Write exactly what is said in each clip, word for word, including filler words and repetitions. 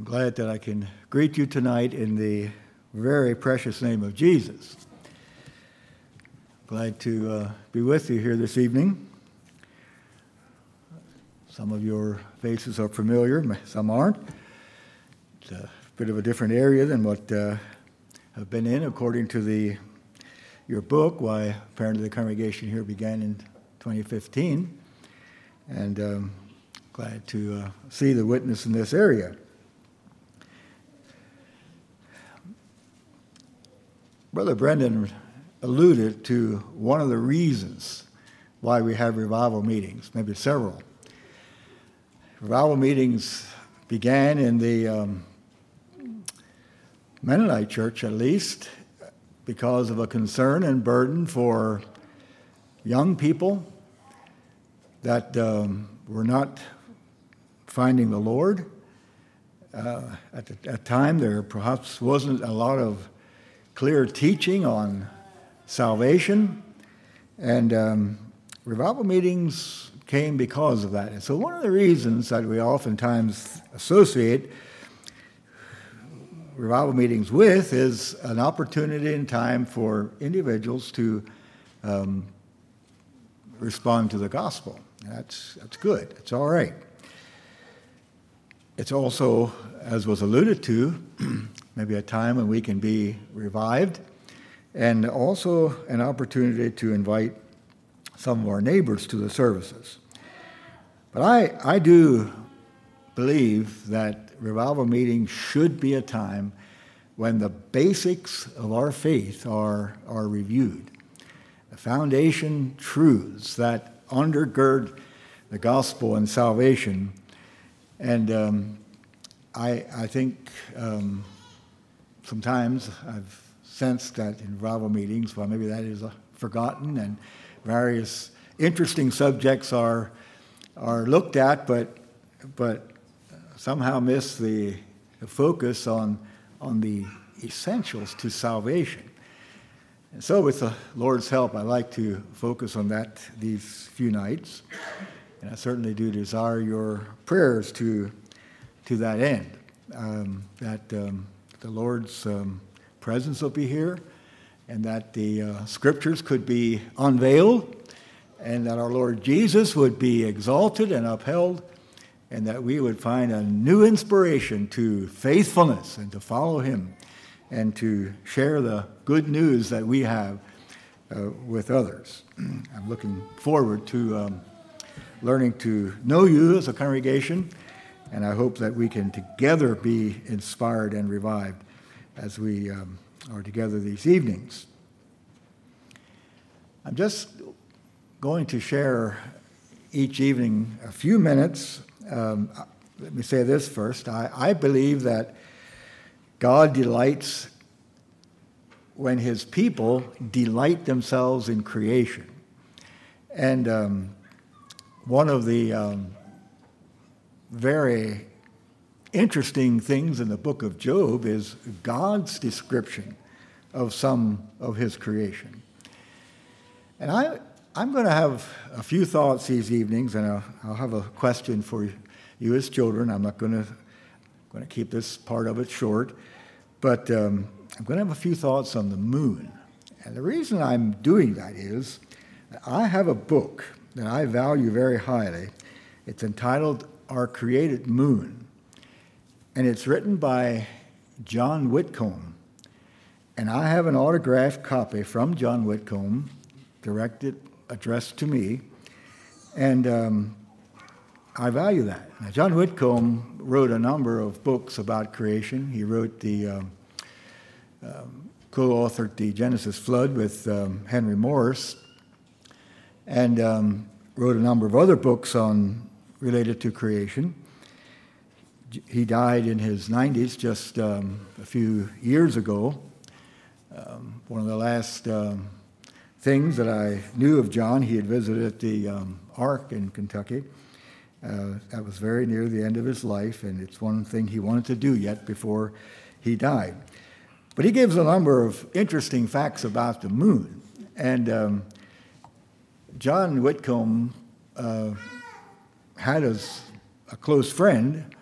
glad that I can greet you tonight in the very precious name of Jesus. Glad to uh, be with you here this evening. Some of your faces are familiar, some aren't. It's a bit of a different area than what uh, I've been in according to the your book, why apparently the congregation here began in twenty fifteen. And um, glad to uh, see the witness in this area. Brother Brendan alluded to one of the reasons why we have revival meetings, maybe several. Revival meetings began in the um, Mennonite church, at least, because of a concern and burden for young people that um, were not finding the Lord. Uh, at that time, there perhaps wasn't a lot of clear teaching on salvation, and um, revival meetings came because of that. And so one of the reasons that we oftentimes associate revival meetings with is an opportunity and time for individuals to um, respond to the gospel. That's, that's good. It's all right. It's also, as was alluded to, maybe a time when we can be revived, and also an opportunity to invite some of our neighbors to the services. But I, I do believe that revival meetings should be a time when the basics of our faith are, are reviewed. The foundation truths that undergird the gospel and salvation. And um, I, I think um, sometimes I've sensed that in revival meetings, well, maybe that is uh, forgotten, and various interesting subjects are are looked at, but but somehow miss the, the focus on on the essentials to salvation. And so, with the Lord's help, I like to focus on that these few nights, and I certainly do desire your prayers to to that end. Um, that um, the Lord's um, presence will be here, and that the uh, scriptures could be unveiled, and that our Lord Jesus would be exalted and upheld, and that we would find a new inspiration to faithfulness and to follow him and to share the good news that we have uh, with others. I'm looking forward to um, learning to know you as a congregation, and I hope that we can together be inspired and revived as we um, are together these evenings. I'm just going to share each evening a few minutes. Um, let me say this first. I, I believe that God delights when his people delight themselves in creation. And um, one of the um, very interesting things in the book of Job is God's description of some of his creation. And I, I'm going to have a few thoughts these evenings, and I'll, I'll have a question for you as children. I'm not going to going to keep this part of it short, but um, I'm going to have a few thoughts on the moon. And the reason I'm doing that is I have a book that I value very highly. It's entitled Our Created Moon. And it's written by John Whitcomb. And I have an autographed copy from John Whitcomb, directed, addressed to me. And um, I value that. Now, John Whitcomb wrote a number of books about creation. He wrote the, um, um, co-authored the Genesis Flood with um, Henry Morris, and um, wrote a number of other books on related to creation. He died in his nineties, just um, a few years ago. Um, one of the last um, things that I knew of John, he had visited the um, Ark in Kentucky. Uh, that was very near the end of his life, and it's one thing he wanted to do yet before he died. But he gives a number of interesting facts about the moon. And um, John Whitcomb uh, had as a close friend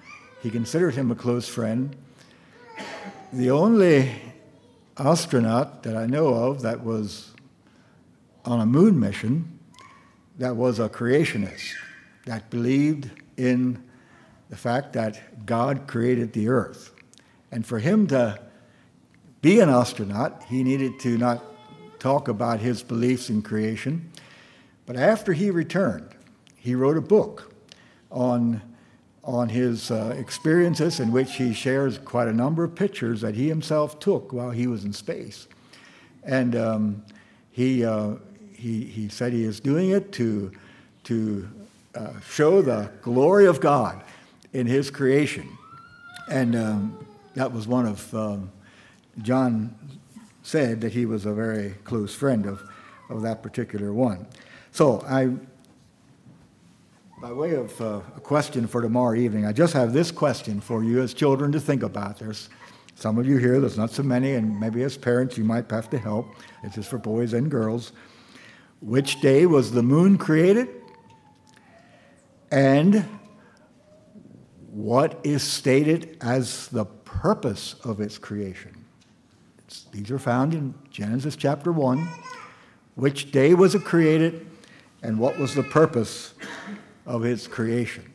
he considered him a close friend. The only astronaut that I know of that was on a moon mission that was a creationist, that believed in the fact that God created the earth. And for him to be an astronaut, he needed to not talk about his beliefs in creation. But after he returned, he wrote a book on, on his uh, experiences, in which he shares quite a number of pictures that he himself took while he was in space. And um, he, uh, he, he said he is doing it to, to uh, show the glory of God in his creation. And um, that was one of, um, John said that he was a very close friend of, of that particular one. So I, by way of uh, a question for tomorrow evening, I just have this question for you as children to think about. There's some of you here, there's not so many, and maybe as parents you might have to help. This is for boys and girls. Which day was the moon created? And what is stated as the purpose of its creation? It's, these are found in Genesis chapter one. Which day was it created, and what was the purpose of its creation?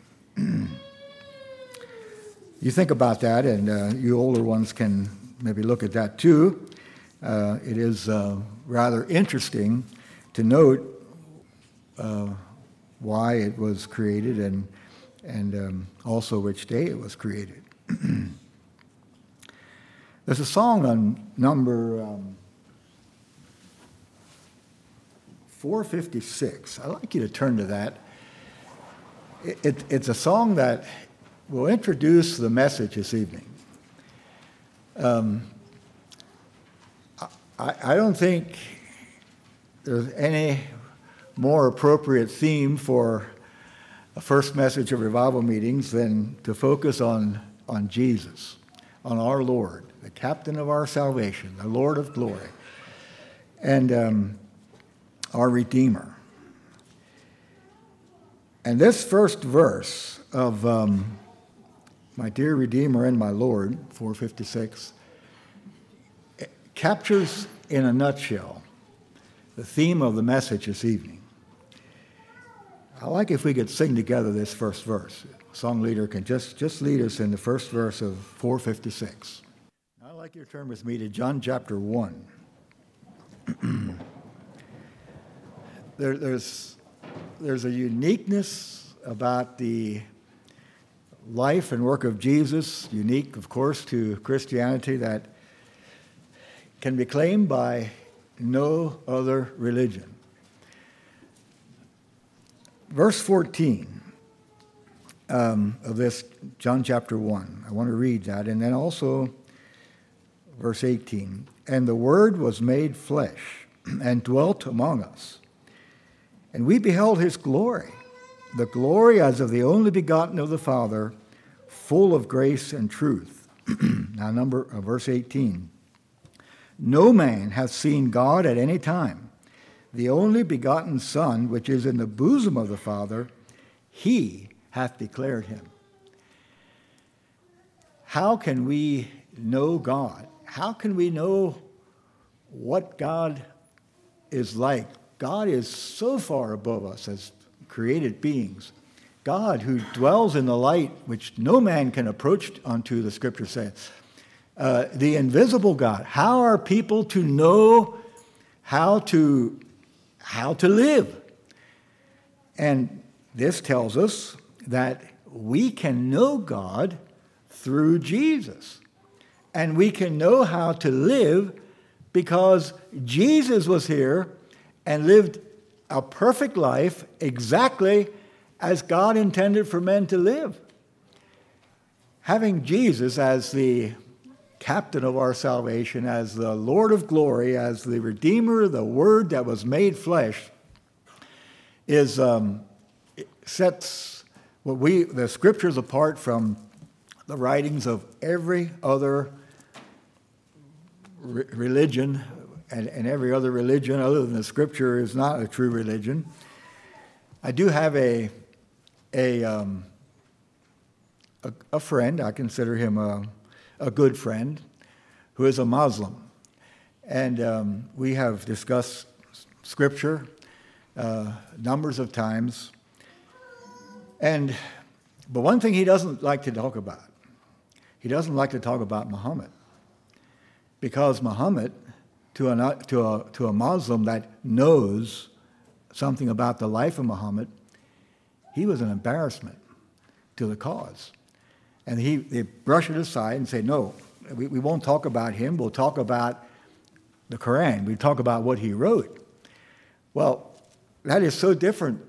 You think about that, and uh, you older ones can maybe look at that too. Uh, it is uh, rather interesting to note uh, why it was created, and and um, also which day it was created. There's a song on number um, four fifty-six. I'd like you to turn to that. It, it, it's a song that will introduce the message this evening. Um, I, I don't think there's any more appropriate theme for a first message of revival meetings than to focus on, on Jesus, on our Lord, the captain of our salvation, the Lord of glory, and um, our Redeemer. And this first verse of um, My Dear Redeemer and My Lord, four fifty-six, captures in a nutshell the theme of the message this evening. I'd like if we could sing together this first verse. The song leader can just, just lead us in the first verse of four fifty-six. I'd like you to turn with me to John chapter one. there, there's, there's a uniqueness about the life and work of Jesus, unique, of course, to Christianity, that can be claimed by no other religion. Verse fourteen um, of this, John chapter one. I want to read that. And then also verse eighteen. And the Word was made flesh and dwelt among us. And we beheld his glory, the glory as of the only begotten of the Father, full of grace and truth. Now, number uh, verse eighteen. No man hath seen God at any time. The only begotten Son, which is in the bosom of the Father, he hath declared him. How can we know God? How can we know what God is like? God is so far above us as created beings. God, who dwells in the light which no man can approach unto, the Scripture says. Uh, the invisible God. How are people to know how to how to live? And this tells us that we can know God through Jesus. And we can know how to live because Jesus was here and lived a perfect life exactly as God intended for men to live. Having Jesus as the captain of our salvation, as the Lord of glory, as the Redeemer, the Word that was made flesh, is um, sets what we the Scriptures apart from the writings of every other re- religion, and, and every other religion other than the Scripture is not a true religion. I do have a a um, a, a friend, I consider him a, a good friend, who is a Muslim. And um, we have discussed Scripture uh, numbers of times. And but one thing he doesn't like to talk about, he doesn't like to talk about Muhammad. Because Muhammad, to a, to a, to a Muslim that knows something about the life of Muhammad, he was an embarrassment to the cause. And he, they brush it aside and say, no, we, we won't talk about him, we'll talk about the Quran, we talk about what he wrote. Well, that is so different,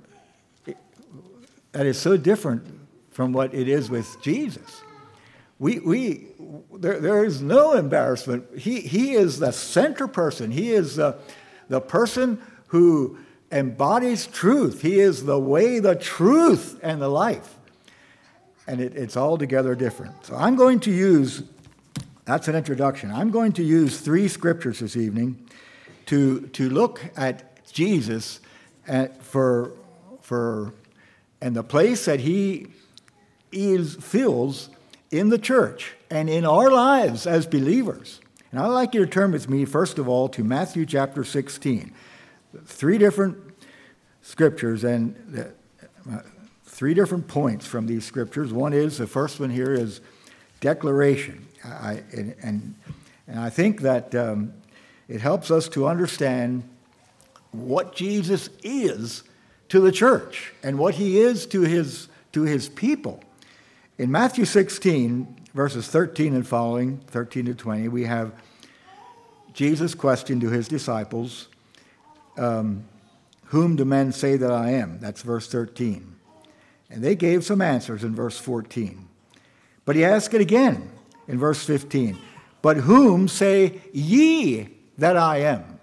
that is so different from what it is with Jesus. We, we, there, there is no embarrassment. He, he is the center person. He is the, the person who embodies truth. He is the way, the truth, and the life. And it, it's altogether different. So I'm going to use, that's an introduction. I'm going to use three scriptures this evening to, to look at Jesus at, for, for, and the place that he is, fills in the church and in our lives as believers. And I'd like you to turn with me, first of all, to Matthew chapter sixteen. Three different scriptures and uh, three different points from these scriptures. One is, the first one here is declaration. I, and, and, and I think that um, it helps us to understand what Jesus is to the church and what he is to his, to his people. In Matthew sixteen, verses thirteen and following, thirteen to twenty, we have Jesus' question to his disciples, um, whom do men say that I am? That's verse thirteen. And they gave some answers in verse fourteen. But he asked it again in verse fifteen. But whom say ye that I am?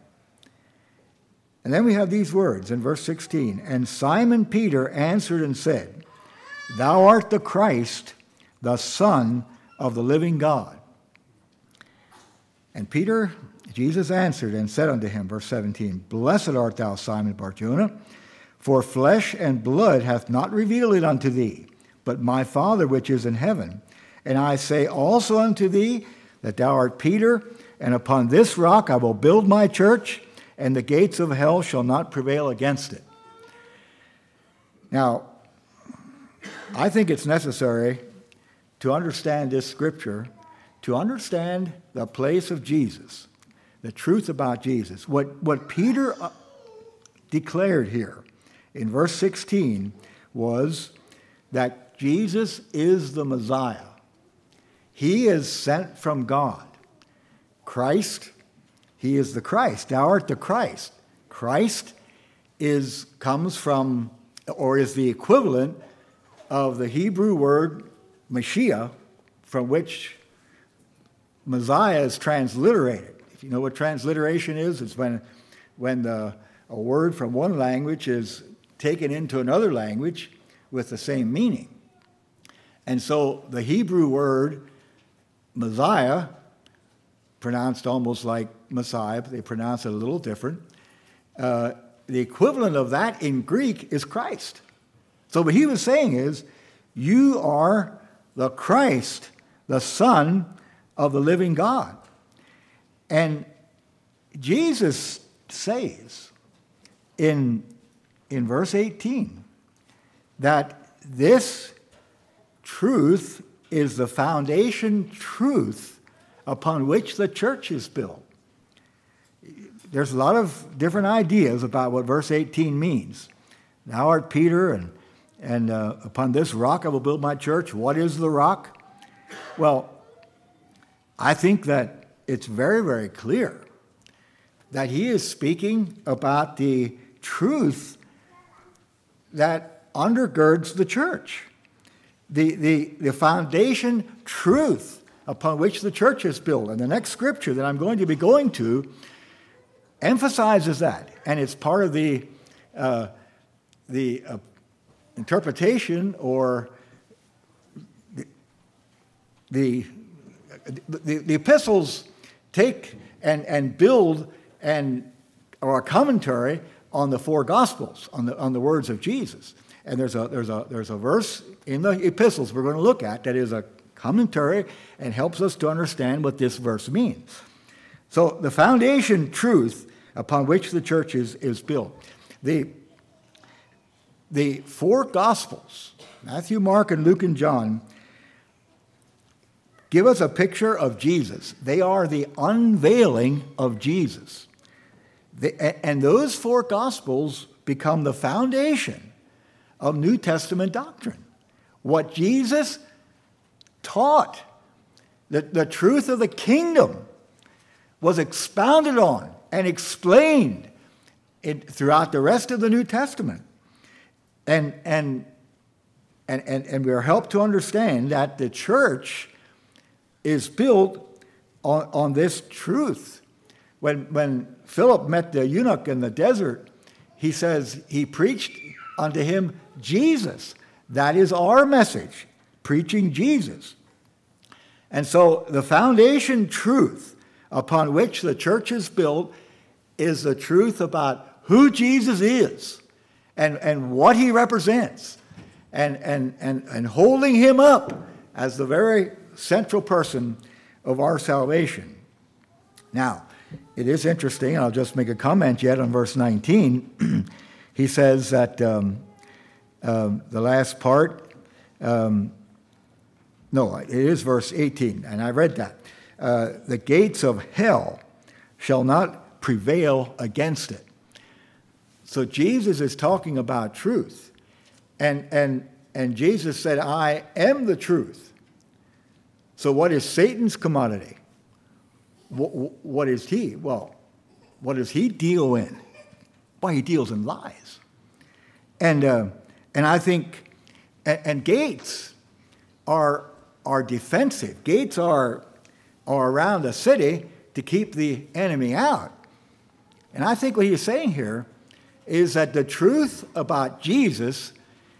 And then we have these words in verse sixteen. And Simon Peter answered and said, Thou art the Christ, the Son of the living God. And Peter, Jesus answered and said unto him, verse seventeen, Blessed art thou, Simon Bar-Jonah, for flesh and blood hath not revealed it unto thee, but my Father which is in heaven. And I say also unto thee that thou art Peter, and upon this rock I will build my church, and the gates of hell shall not prevail against it. Now, I think it's necessary to understand this scripture, to understand the place of Jesus, the truth about Jesus. What, what Peter declared here in verse sixteen was that Jesus is the Messiah. He is sent from God. Christ, he is the Christ. Thou art the Christ. Christ is comes from, or is the equivalent of the Hebrew word Mashiach, from which Messiah is transliterated. If you know what transliteration is, it's when, when the, a word from one language is taken into another language with the same meaning. And so the Hebrew word Messiah, pronounced almost like Messiah, but they pronounce it a little different. Uh, the equivalent of that in Greek is Christ. So what he was saying is, you are the Christ, the Son of the living God. And Jesus says in, in verse eighteen that this truth is the foundation truth upon which the church is built. There's a lot of different ideas about what verse eighteen means. Thou art Peter, and And uh, upon this rock I will build my church. What is the rock? Well, I think that it's very, very clear that he is speaking about the truth that undergirds the church. The, the, the foundation truth upon which the church is built. And the next scripture that I'm going to be going to emphasizes that. And it's part of the, uh, the uh, interpretation or the, the, the, the epistles take and, and build and or a commentary on the four Gospels, on the, on the words of Jesus. And there's a, there's a, there's a verse in the epistles we're going to look at that is a commentary and helps us to understand what this verse means. So the foundation truth upon which the church is, is built. The, the four Gospels, Matthew, Mark, and Luke, and John, give us a picture of Jesus. They are the unveiling of Jesus. The, and those four Gospels become the foundation of New Testament doctrine. What Jesus taught, the, the truth of the kingdom, was expounded on and explained in, throughout the rest of the New Testament. And, and, and, and, and we are helped to understand that the church is built on, on this truth. When, when Philip met the eunuch in the desert, he says he preached unto him Jesus. That is our message, preaching Jesus. And so the foundation truth upon which the church is built is the truth about who Jesus is and, and what he represents, and, and, and, and holding him up as the very central person of our salvation. Now, it is interesting, and I'll just make a comment yet on verse nineteen. He says that um, um, the last part, um, no, it is verse eighteen, and I read that. Uh, the gates of hell shall not prevail against it. So Jesus is talking about truth. And, and, and Jesus said, I am the truth. So what is Satan's commodity? What, what is he? Well, what does he deal in? Well, he deals in lies. And, uh, and I think, and, and gates are, are defensive. Gates are, are around a city to keep the enemy out. And I think what he's saying here is that the truth about Jesus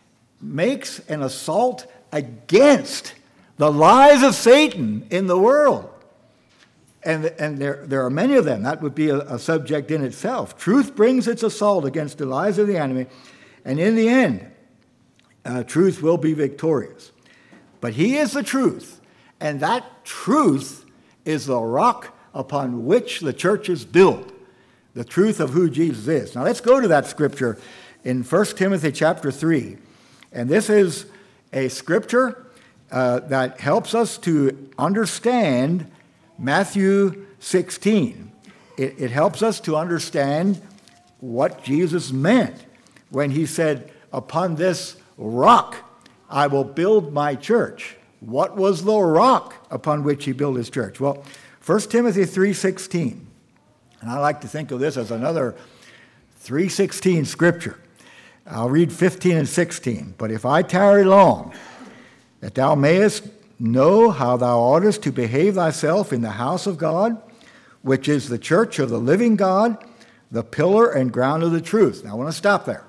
makes an assault against the lies of Satan in the world. And, and there, there are many of them. That would be a, a subject in itself. Truth brings its assault against the lies of the enemy, and in the end, uh, truth will be victorious. But he is the truth, and that truth is the rock upon which the church is built, the truth of who Jesus is. Now let's go to that scripture in First Timothy chapter three. And this is a scripture uh, that helps us to understand Matthew sixteen. It, it helps us to understand what Jesus meant when he said, upon this rock I will build my church. What was the rock upon which he built his church? Well, First Timothy three sixteen. And I like to think of this as another three sixteen scripture. I'll read fifteen and sixteen. But if I tarry long, that thou mayest know how thou oughtest to behave thyself in the house of God, which is the church of the living God, the pillar and ground of the truth. Now I want to stop there.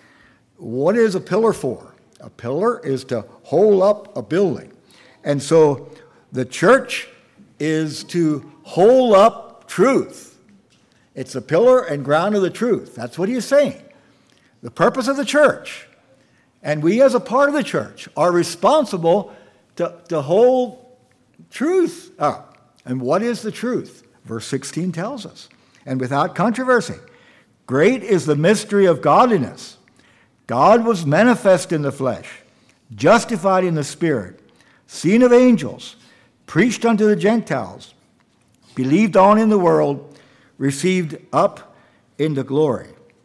What is a pillar for? A pillar is to hold up a building. And so the church is to hold up truth. It's the pillar and ground of the truth. That's what he is saying. The purpose of the church, and we as a part of the church, are responsible to, to hold truth up. And what is the truth? Verse sixteen tells us. And without controversy, great is the mystery of godliness. God was manifest in the flesh, justified in the spirit, seen of angels, preached unto the Gentiles, believed on in the world, received up into glory.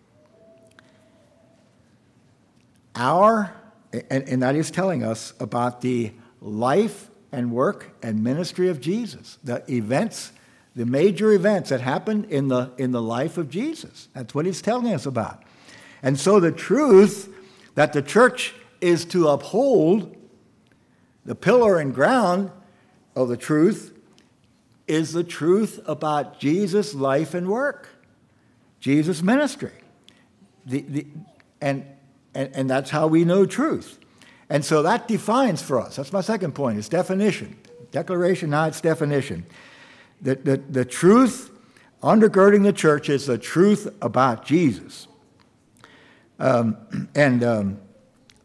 Our, and, and that is telling us about the life and work and ministry of Jesus, the events, the major events that happened in the, in the life of Jesus. That's what he's telling us about. And so the truth that the church is to uphold, the pillar and ground of the truth, is the truth about Jesus' life and work, Jesus' ministry. The, the, and, and, and that's how we know truth. And so that defines for us. That's my second point, is definition. Declaration, now it's definition. The, the, the truth undergirding the church is the truth about Jesus. Um, and um,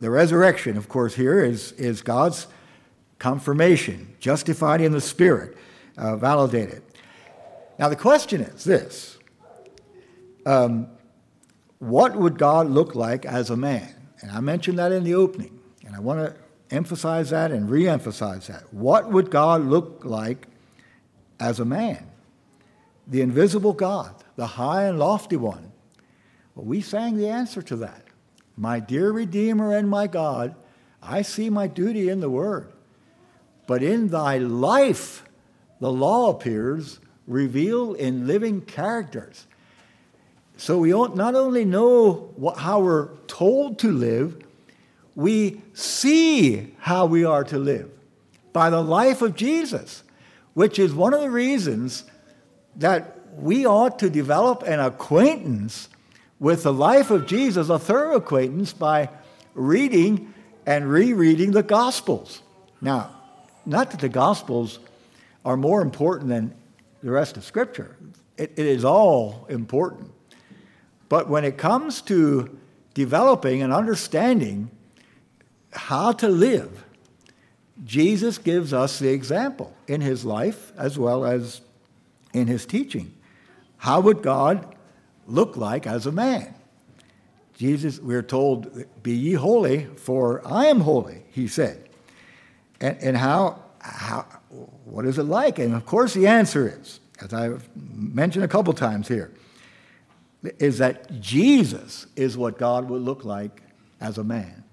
the resurrection, of course, here is, is God's confirmation, justified in the Spirit, uh, validated. Now the question is this, um, what would God look like as a man? And I mentioned that in the opening, and I want to emphasize that and re-emphasize that. What would God look like as a man? The invisible God, the high and lofty one. Well, we sang the answer to that. My dear Redeemer and my God, I see my duty in the Word. But in thy life, the law appears, revealed in living characters. So we not only know what, how we're told to live, we see how we are to live by the life of Jesus, which is one of the reasons that we ought to develop an acquaintance with the life of Jesus, a thorough acquaintance, by reading and rereading the Gospels. Now, not that the Gospels are more important than the rest of Scripture. It, it is all important. But when it comes to developing and understanding how to live, Jesus gives us the example in his life as well as in his teaching. How would God look like as a man? Jesus, we're told, be ye holy, for I am holy, he said. And, and how, how, what is it like? And of course the answer is, as I've mentioned a couple times here, is that Jesus is what God would look like as a man.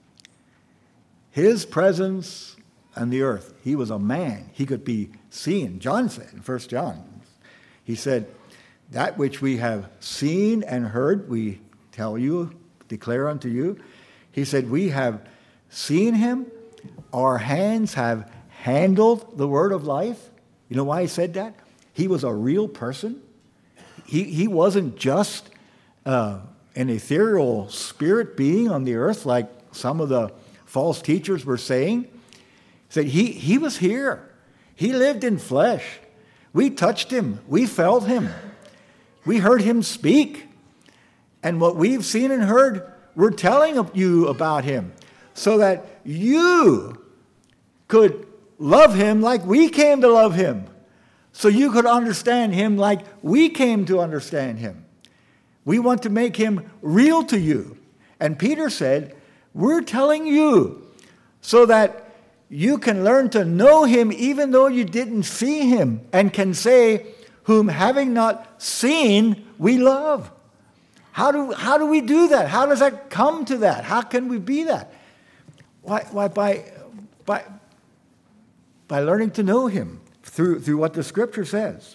His presence on the earth, he was a man. He could be seen. John said in First John, he said, that which we have seen and heard, we tell you, declare unto you. He said, we have seen him. Our hands have handled the word of life. You know why he said that? He was a real person. He, he wasn't just uh, an ethereal spirit being on the earth like some of the false teachers were saying. He said he, he was here. He lived in flesh. We touched him. We felt him. We heard him speak. And what we've seen and heard, we're telling you about him so that you could love him like we came to love him. So you could understand him like we came to understand him. We want to make him real to you. And Peter said, we're telling you so that you can learn to know him even though you didn't see him, and can say, whom having not seen, we love. How do, how do we do that? How does that come to that? How can we be that? Why, why by, by, by learning to know him through, through what the Scripture says.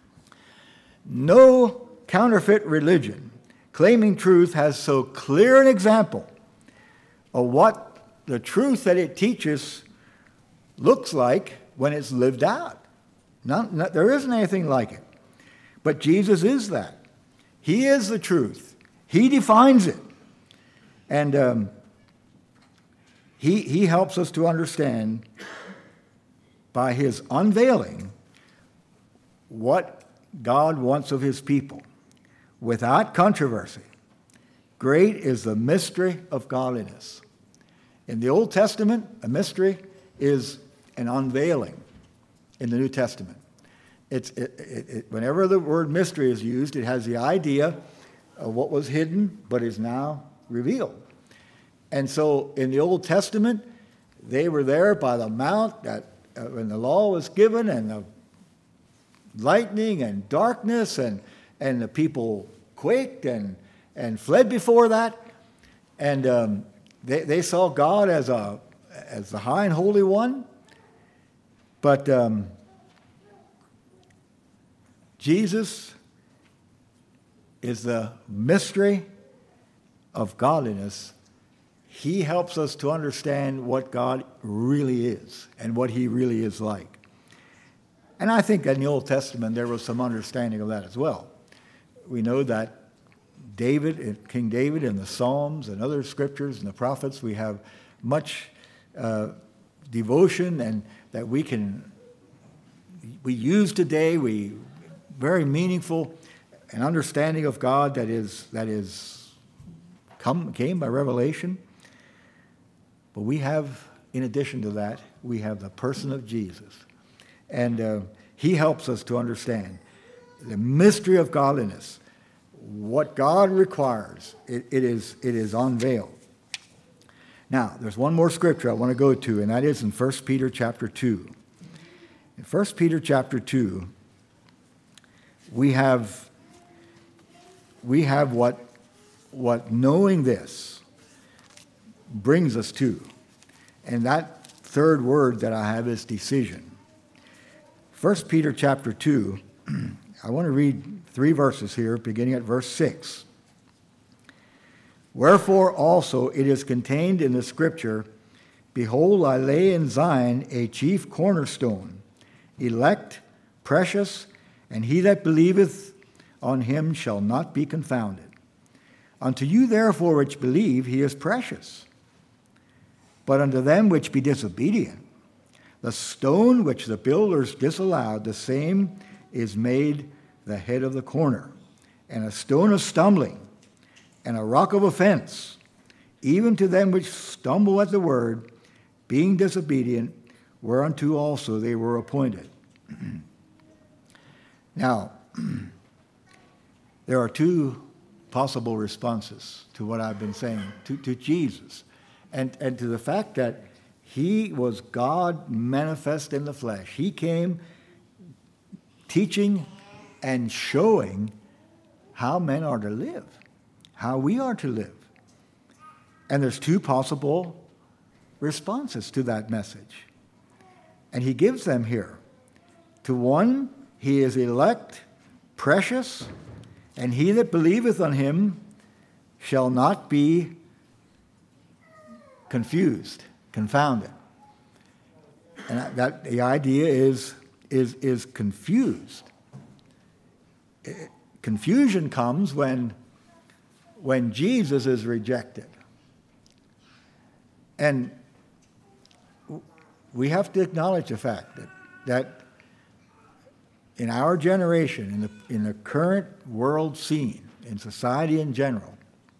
No counterfeit religion claiming truth has so clear an example of what the truth that it teaches looks like when it's lived out. Not, not, there isn't anything like it. But Jesus is that. He is the truth. He defines it. And um, he, he helps us to understand by his unveiling what God wants of his people without controversy. Great is the mystery of godliness. In the Old Testament, a mystery is an unveiling. In the New Testament, it's, it, it, it, whenever the word mystery is used, it has the idea of what was hidden but is now revealed. And so in the Old Testament, they were there by the mount that uh, when the law was given, and the lightning and darkness, and, and the people quaked and, and fled before that. And um, they, they saw God as, a, as the high and holy one. But um, Jesus is the mystery of godliness. He helps us to understand what God really is and what he really is like. And I think in the Old Testament there was some understanding of that as well. We know that David, King David in the Psalms and other scriptures and the prophets, we have much uh, devotion and that we can, we use today, we, very meaningful, an understanding of God that is, that is come, came by revelation. But we have, in addition to that, we have the person of Jesus. And uh, he helps us to understand the mystery of godliness. What God requires, it, it is it is unveiled. Now, there's one more scripture I want to go to, and that is in First Peter chapter two. In First Peter chapter two, we have we have what what knowing this brings us to. And that third word that I have is decision. First Peter chapter two, I want to read three verses here, beginning at verse six. Wherefore also it is contained in the scripture, Behold, I lay in Zion a chief cornerstone, elect, precious, and he that believeth on him shall not be confounded. Unto you therefore which believe, he is precious. But unto them which be disobedient, the stone which the builders disallowed, the same is made the head of the corner, and a stone of stumbling, and a rock of offense, even to them which stumble at the word, being disobedient, whereunto also they were appointed. Now, there are two possible responses to what I've been saying, to, to Jesus, and, and to the fact that he was God manifest in the flesh. He came teaching and showing how men are to live, how we are to live. And there's two possible responses to that message. And he gives them here. To one, he is elect, precious, and he that believeth on him shall not be confused, confounded. And that the idea is, is, is confused. Confusion comes when, when Jesus is rejected. And we have to acknowledge the fact that, that in our generation, in the, in the current world scene, in society in general,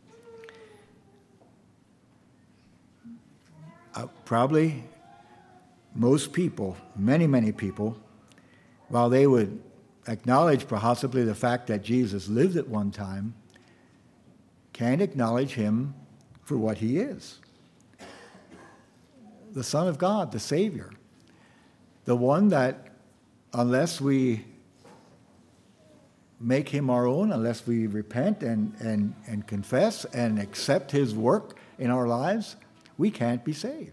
uh, probably most people, many, many people, while they would acknowledge possibly the fact that Jesus lived at one time, can't acknowledge him for what he is. The Son of God, the Savior, the one that unless we make him our own, unless we repent and, and, and confess and accept his work in our lives, we can't be saved.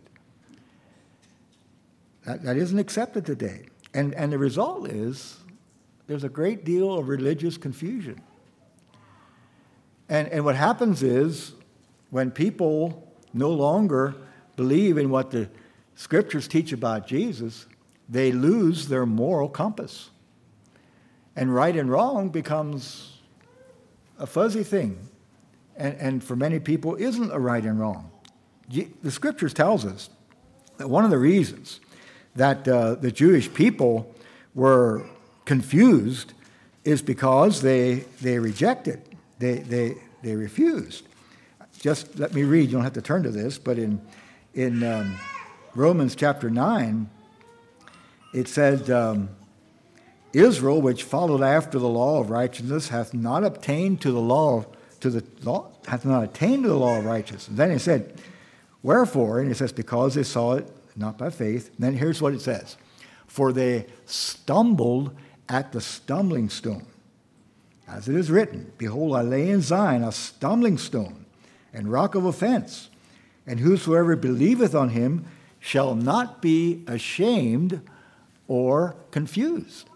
That, that isn't accepted today. And, and the result is there's a great deal of religious confusion. And, and what happens is when people no longer believe in what the scriptures teach about Jesus, they lose their moral compass. And right and wrong becomes a fuzzy thing. And, and for many people isn't a right and wrong. The scriptures tells us that one of the reasons that uh, the Jewish people were confused is because they they rejected, they they they refused. Just let me read. You don't have to turn to this, but in in um, Romans chapter nine, it said, um, Israel, which followed after the law of righteousness, hath not obtained to the law to the law hath not attained to the law of righteousness. And then he said, wherefore, and it says, because they saw it not by faith. And then here's what it says: for they stumbled at the stumbling stone. As it is written, behold, I lay in Zion a stumbling stone and rock of offense, and whosoever believeth on him shall not be ashamed or confused.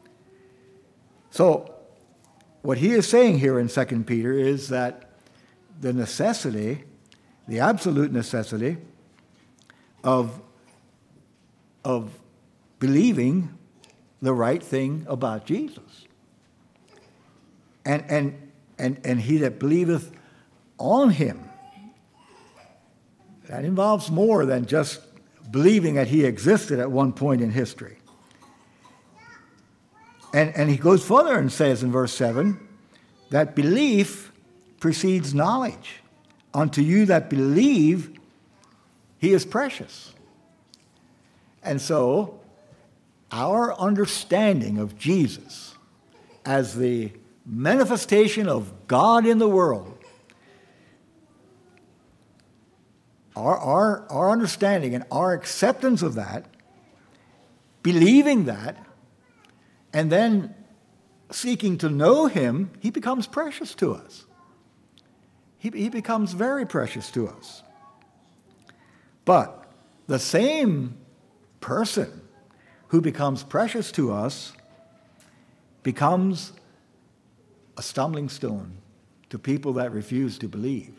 So, what he is saying here in Second Peter is that the necessity, the absolute necessity of, of believing the right thing about Jesus. And, and, and, and he that believeth on him, that involves more than just believing that he existed at one point in history. And, and he goes further and says in verse seven, that belief precedes knowledge. Unto you that believe, He is precious. And so, our understanding of Jesus as the manifestation of God in the world, our, our, our understanding and our acceptance of that, believing that, and then seeking to know him, he becomes precious to us. He, he becomes very precious to us. But the same person who becomes precious to us becomes a stumbling stone to people that refuse to believe.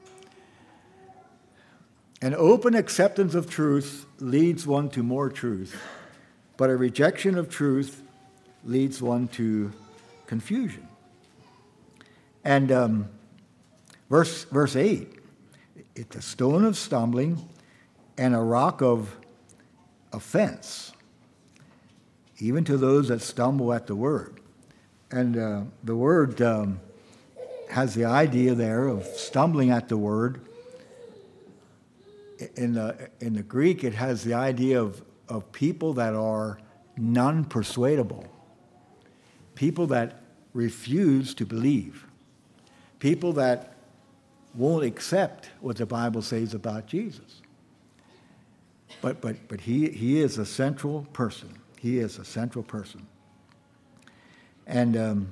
An open acceptance of truth leads one to more truth, but a rejection of truth leads one to confusion. And um, verse, verse eight, it's a stone of stumbling and a rock of offense, even to those that stumble at the word. And uh, the word um, has the idea there of stumbling at the word. In the, in the Greek, it has the idea of, of people that are non-persuadable, people that refuse to believe, people that won't accept what the Bible says about Jesus. But, but, but he, he is a central person. He is a central person. And um,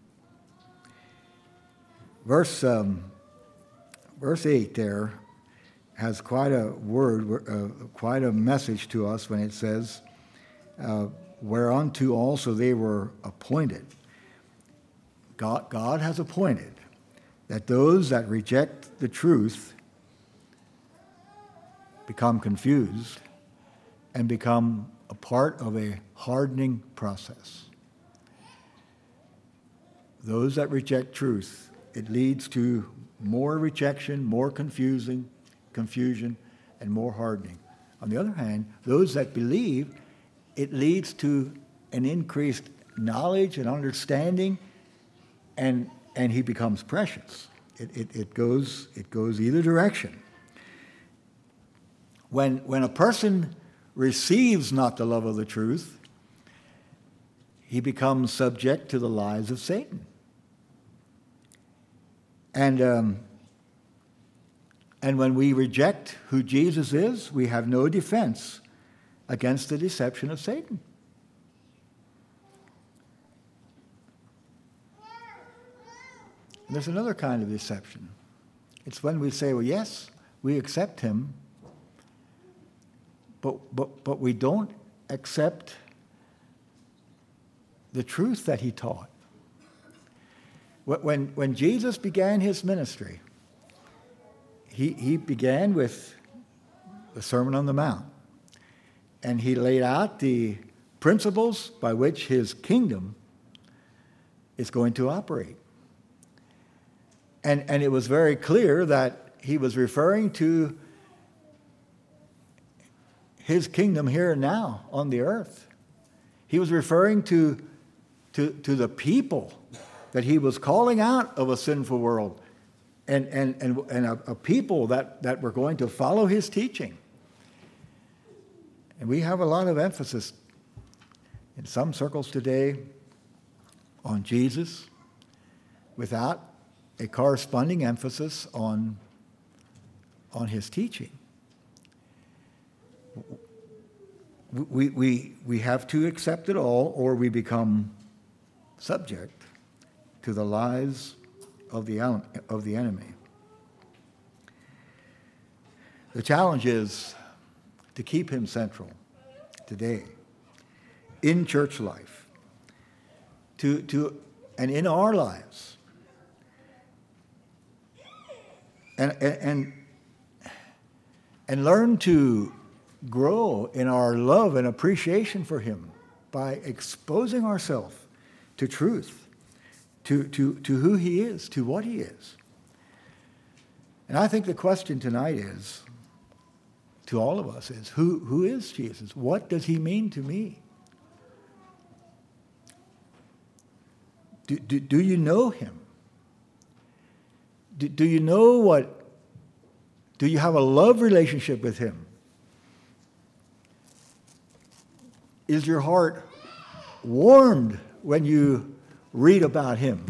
verse, um, verse eight there has quite a word, uh, quite a message to us when it says, uh, whereunto also they were appointed. God, God has appointed that those that reject the truth become confused and become a part of a hardening process. Those that reject truth, it leads to more rejection, more confusing, confusion, and more hardening. On the other hand, those that believe, it leads to an increased knowledge and understanding, and and he becomes precious. It, it, it goes it goes either direction. When when a person receives not the love of the truth, he becomes subject to the lies of Satan. And um, and when we reject who Jesus is, we have no defense against the deception of Satan. And there's another kind of deception. It's when we say, well, yes, we accept him, but but but we don't accept the truth that he taught. When when Jesus began his ministry, he he began with the Sermon on the Mount. And he laid out the principles by which his kingdom is going to operate. And, and it was very clear that he was referring to his kingdom here and now on the earth. He was referring to, to, to the people that he was calling out of a sinful world, and, and, and, and a, a people that, that were going to follow his teaching. And we have a lot of emphasis in some circles today on Jesus without a corresponding emphasis on, on his teaching. We, we, we have to accept it all, or we become subject to the lies of the, of the enemy. The challenge is to keep him central today in church life, to, to, and in our lives. And, and, and learn to grow in our love and appreciation for him by exposing ourselves to truth, to, to, to who he is, to what he is. And I think the question tonight is, to all of us, is who, who is Jesus? What does he mean to me? Do, do, do you know him? Do, do you know what Do you have a love relationship with him? Is your heart warmed when you read about him?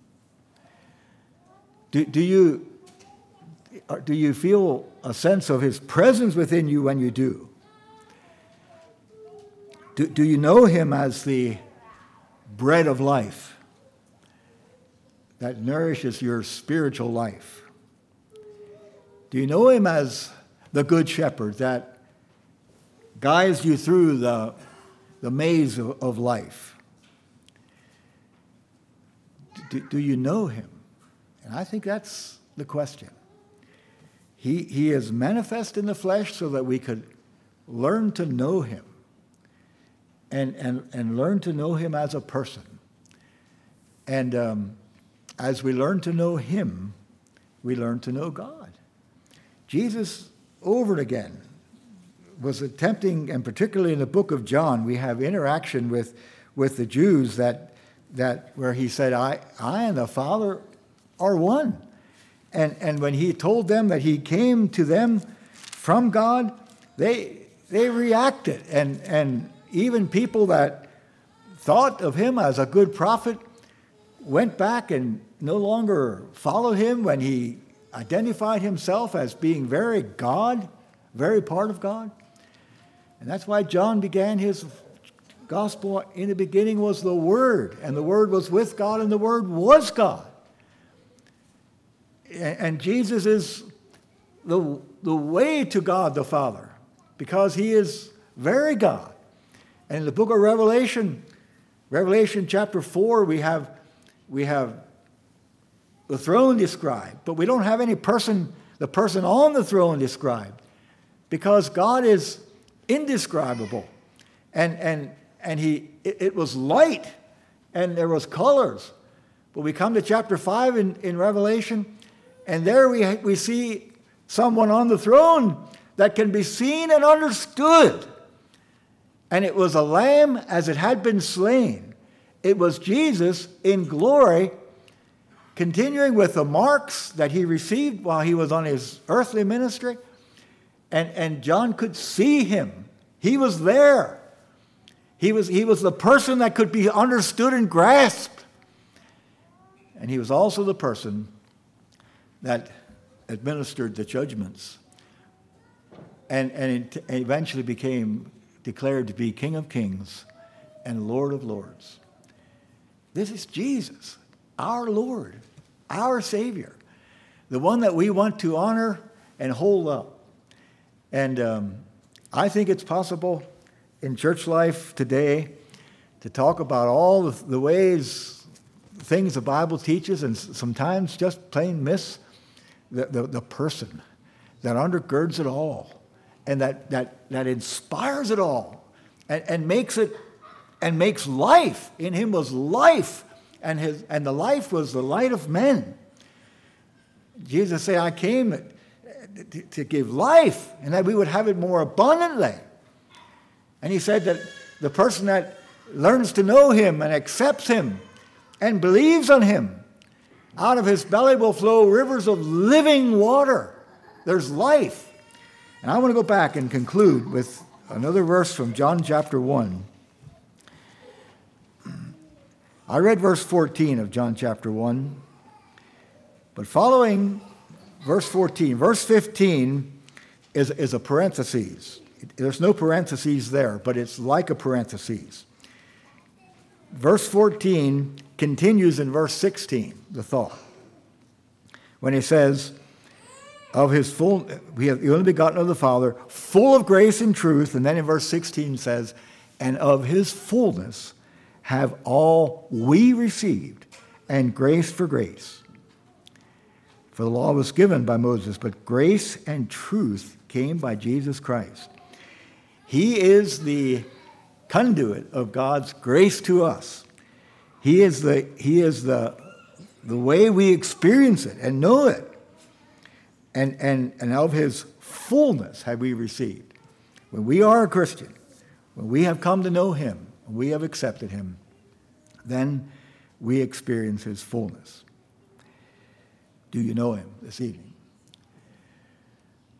Do, do you do you feel a sense of his presence within you when you do? Do, do you know him as the bread of life that nourishes your spiritual life? Do you know him as the good shepherd that guides you through the, the maze of, of life? Do, do you know him? And I think that's the question. He, he is manifest in the flesh so that we could learn to know him and, and, and learn to know him as a person. And um, as we learn to know him, we learn to know God. Jesus, over and again, was attempting, and particularly in the book of John, we have interaction with, with the Jews that, that where he said, I, I and the Father are one. And, and when he told them that he came to them from God, they, they reacted. And, and even people that thought of him as a good prophet went back and no longer followed him when he identified himself as being very God, very part of God. And that's why John began his gospel. In the beginning was the Word, and the Word was with God, and the Word was God. And Jesus is the, the way to God the Father, because he is very God. And in the book of Revelation, Revelation chapter four, we have, we have the throne described, but we don't have any person, the person on the throne described, because God is indescribable. And, and, and he, it, it was light, and there was colors. But we come to chapter five in, in Revelation, and there we, we see someone on the throne that can be seen and understood. And it was a lamb as it had been slain. It was Jesus in glory, continuing with the marks that he received while he was on his earthly ministry. And, and John could see him. He was there. He was, he was the person that could be understood and grasped. And he was also the person that administered the judgments and, and it eventually became declared to be King of Kings and Lord of Lords. This is Jesus, our Lord, our Savior, the one that we want to honor and hold up. And um, I think it's possible in church life today to talk about all the, the ways, things the Bible teaches, and sometimes just plain miss the, the, the person that undergirds it all and that, that, that inspires it all and, and makes it and makes life. In him was life, and his and the life was the light of men. Jesus said, I came to, to give life, and that we would have it more abundantly. And he said that the person that learns to know him and accepts him and believes on him, out of his belly will flow rivers of living water. There's life. And I want to go back and conclude with another verse from John chapter one. I read verse fourteen of John chapter one. But following verse fourteen, verse fifteen is, is a parenthesis. There's no parentheses there, but it's like a parenthesis. Verse fourteen continues in verse sixteen, the thought. When he says, of his full, we have the only begotten of the Father, full of grace and truth. And then in verse sixteen says, and of his fullness have all we received, and grace for grace. For the law was given by Moses, but grace and truth came by Jesus Christ. He is the conduit of God's grace to us. He is the, he is the, the way we experience it and know it. And, and, and of his fullness have we received. When we are a Christian, when we have come to know him, when we have accepted him, then we experience his fullness. Do you know him this evening?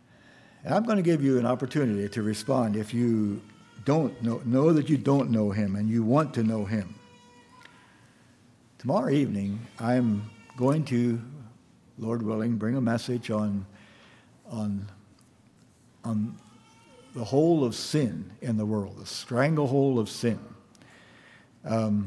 And I'm going to give you an opportunity to respond if you don't know, know that you don't know him and you want to know him. Tomorrow evening, I'm going to, Lord willing, bring a message on, on, on the whole of sin in the world, the stranglehold of sin. Um,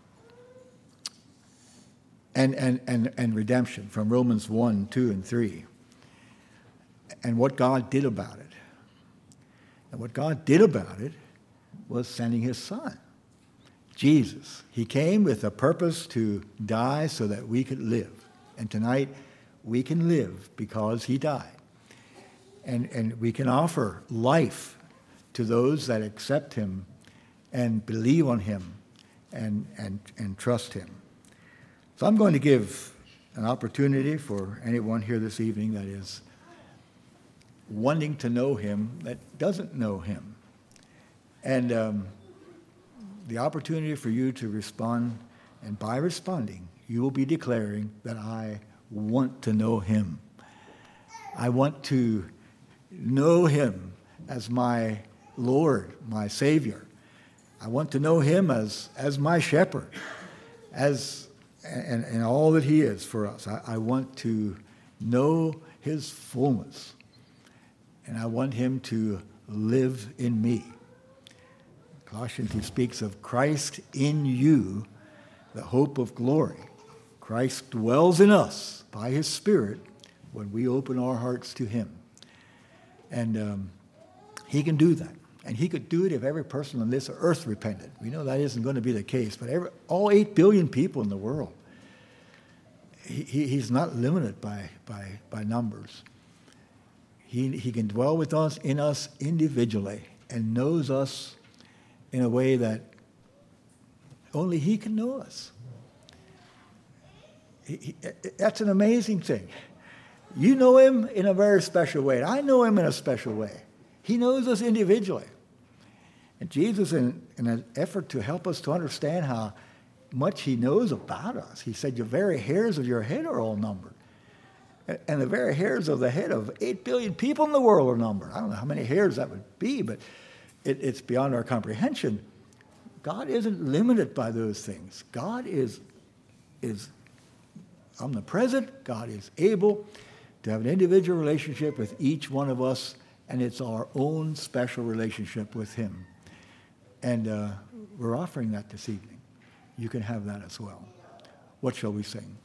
and, and, and, and redemption from Romans one, two, and three. And what God did about it. And what God did about it was sending his son, Jesus. He came with a purpose to die so that we could live. And tonight, we can live because he died. And, and we can offer life to those that accept him and believe on him and, and, and trust him. So I'm going to give an opportunity for anyone here this evening that is wanting to know him that doesn't know him. And um, the opportunity for you to respond, and by responding, you will be declaring that I want to know him. I want to know him as my Lord, my Savior. I want to know him as, as my shepherd, as and, and all that he is for us. I, I want to know his fullness. And I want him to live in me. Colossians, he speaks of Christ in you, the hope of glory. Christ dwells in us by his Spirit when we open our hearts to him. And um, he can do that. And he could do it if every person on this earth repented. We know that isn't going to be the case, but every, all eight billion people in the world, he, he, he's not limited by, by, by numbers. He, he can dwell with us, in us individually, and knows us in a way that only he can know us. He, he, that's an amazing thing. You know him in a very special way, and I know him in a special way. He knows us individually. And Jesus, in, in an effort to help us to understand how much he knows about us, he said, your very hairs of your head are all numbered. And the very hairs of the head of eight billion people in the world are numbered. I don't know how many hairs that would be, but it, it's beyond our comprehension. God isn't limited by those things. God is, is omnipresent. God is able to have an individual relationship with each one of us, and it's our own special relationship with him. And uh, we're offering that this evening. You can have that as well. What shall we sing?